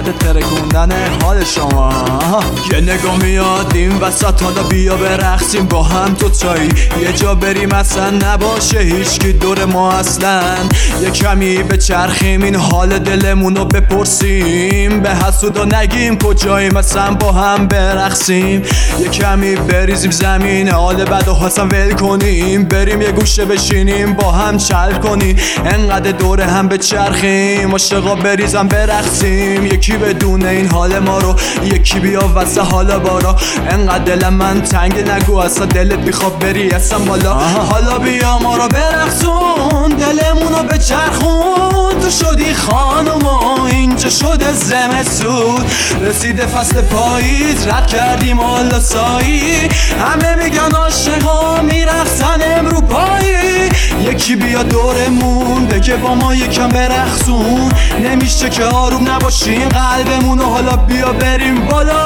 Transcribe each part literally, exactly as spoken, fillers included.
جهت ترکوندن حال شما. یه نگاه میاد این وسط، حالا بیا برقصیم با هم تو تایی. یه جا بریم اصلا نباشه هیچکی دور ما اصلا. یه کمی به چرخیم این حال دلمونو بپرسیم، به حسودا نگیم کجاییم اصلا با هم برقصیم. یه کمی بریزیم زمین حال بدو حسن ول کنیم، بریم یه گوشه بشینیم با هم چل کنیم. انقدر دور هم به چرخیم عاشقا بریزم برقصیم. یکی بدون این حال ما رو، یکی بیا واسه حالا بارا. انقدر دلم من تنگ نگو اصلا دلت میخواد بری اصلا بالا. حالا بیا ما رو برقصون، دلمونو بچرخون. تو شدی خانم و اینجا شده زمستون، رسیده فصل پاییز رد کردیم حالا سایی. همه میگن عاشقا میرقصن امرو پایی. یکی بیا دورمون بگه با ما یکم برقصون، نمیشه که آروم نباشیم قلبمونو. حالا بیا بریم بالا.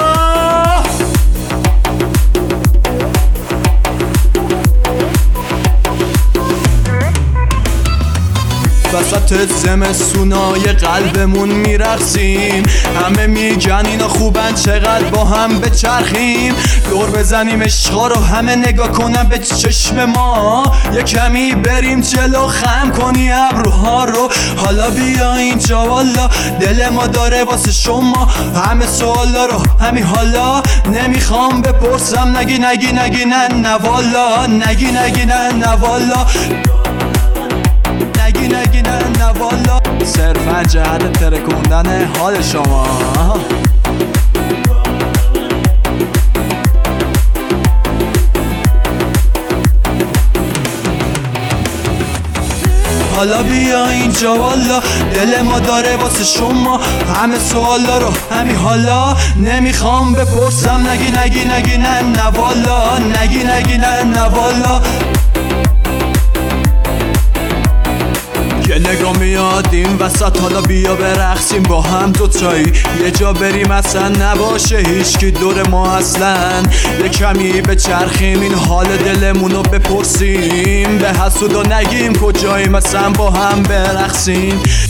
وسط زمستونای قلبمون میرقصیم، همه میگن اینا خوبن چقدر با هم بچرخیم. دور بزنیم عشقا رو همه نگاه کنن به چشم ما. یه کمی بریم جلو خم کنی ابروها رو. حالا بیا اینجا والا دل ما داره واسه شما همه سوالا رو همین حالا. نمیخوام بپرسم نگی نگی نگی نه نه والا، نگی نگی نه نه والا، نگی نگی نه نه والا. صرفا جهت ترکوندن حال شما. حالا بیا اینجا والا دل ما داره واسه شما همه سوالا رو همین حالا. نمیخوام بپرسم نگی نگی نگی نه نه والا، نگی نگی نه نه والا. یه نگاه میاد این وسط، حالا بیا برقصیم با هم دوتایی. یه جا بریم اصلا نباشه هیچکی دور ما اصلا. یه کمی به چرخیم این حال دلمونو بپرسیم، به حسودا نگیم کجاییم اصلا با هم برقصیم.